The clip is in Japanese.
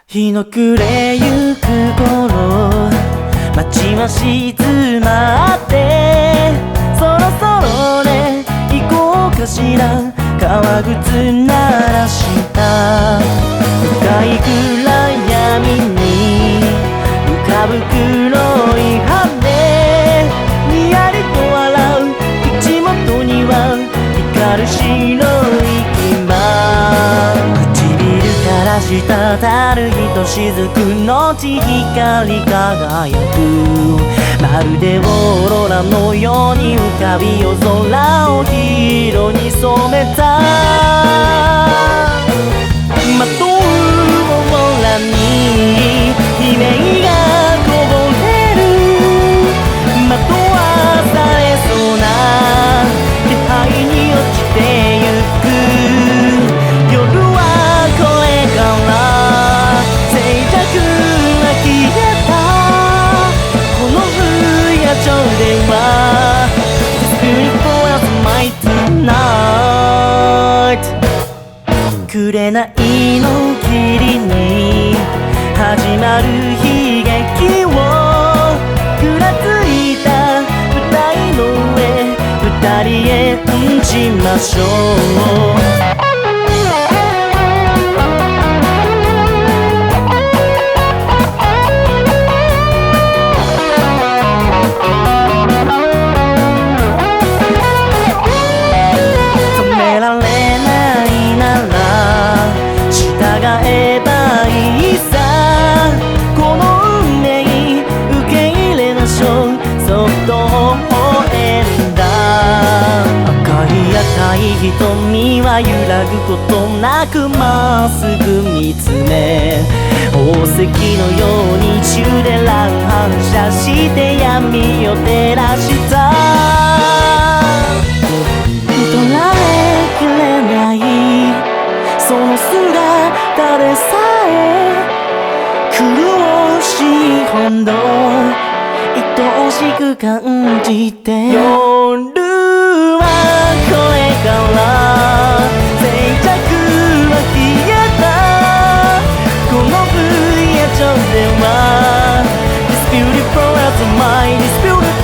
日の暮れゆく頃、街は静まって、そろそろね行こうかしら。革靴鳴らした深い暗闇に浮かぶ黒い羽、にやりと笑う口元には光る白い牙、唇から滴るひとしずくのち光り輝く、まるでオーロラのように浮かび夜空を黄色に染めた。まとうオーロラに悲鳴がこぼれる、まとわされそうな気配に落ちてゆく。夜はこれから静寂が消えた、この冬夜長では Just beautiful as my tonight。 紅の霧に始まる悲劇をふらついた舞台の上、二人へ演じましょう。瞳は揺らぐことなくまっすぐ見つめ、宝石のように中で乱反射して闇を照らした。捉えきれないその姿でさえ苦しいほど愛おしく感じて、夜はこれから静寂は消えた、この冬夜長では This beautiful as my This beautiful